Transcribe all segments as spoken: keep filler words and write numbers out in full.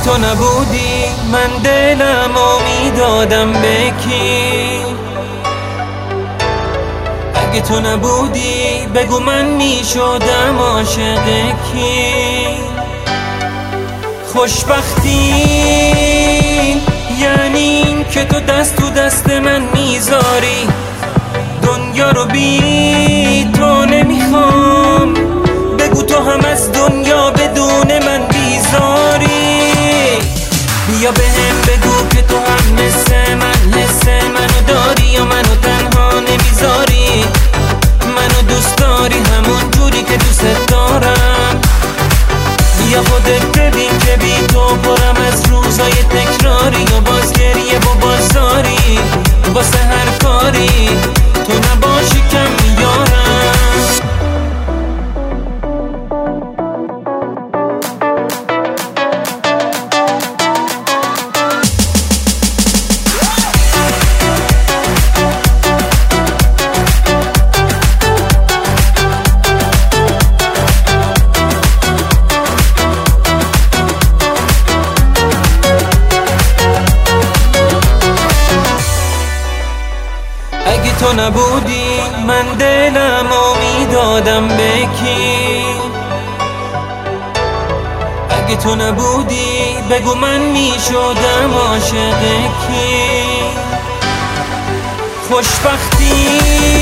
تو نبودی من دلم میدادم به کی؟ اگه تو نبودی بگو من میشدم عاشق کی؟ خوشبختی یعنی این که تو دست تو دست من میذاری، دنیا رو بی تو نمیخوام، بگو تو هم از دنیا بدون من بیزاری. بیا بهم بگو که تو هم مثل من حس منو داری یا منو تنها نمیذاری، منو دوست داری همون جوری که دوست دارم. بیا خودت ببین که بی تو پرم از روزای تکراری و باز گریه و بازاری واسه هر کاری تو نباشی کم میارم. اگه تو نبودی من دلم میدادم به کی؟ اگه تو نبودی بگو من میشدم عاشق کی؟ خوشبختی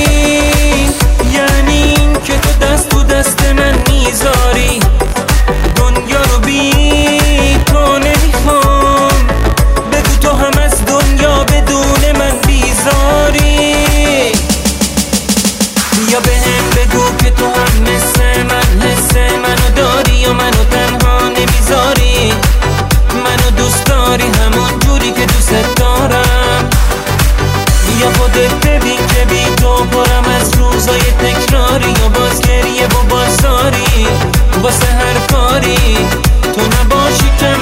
یعنی این که تو دست تو دست من میذاری، دنیا رو بی تو نمیخوام، بگو تو هم از دنیا بدون من بیزاری. بیا بهم بگو که تو هم مثل من حس منو داری یا منو تنها نمیذاری، منو دوست داری همون جوری که دوست دارم. بیا خودت ببین که بی تو پرم از روزای تکراری و باز گریه و بازاری واسه هر کاری تو نباشی کم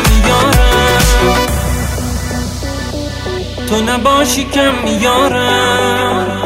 میارم، تو نباشی کم میارم.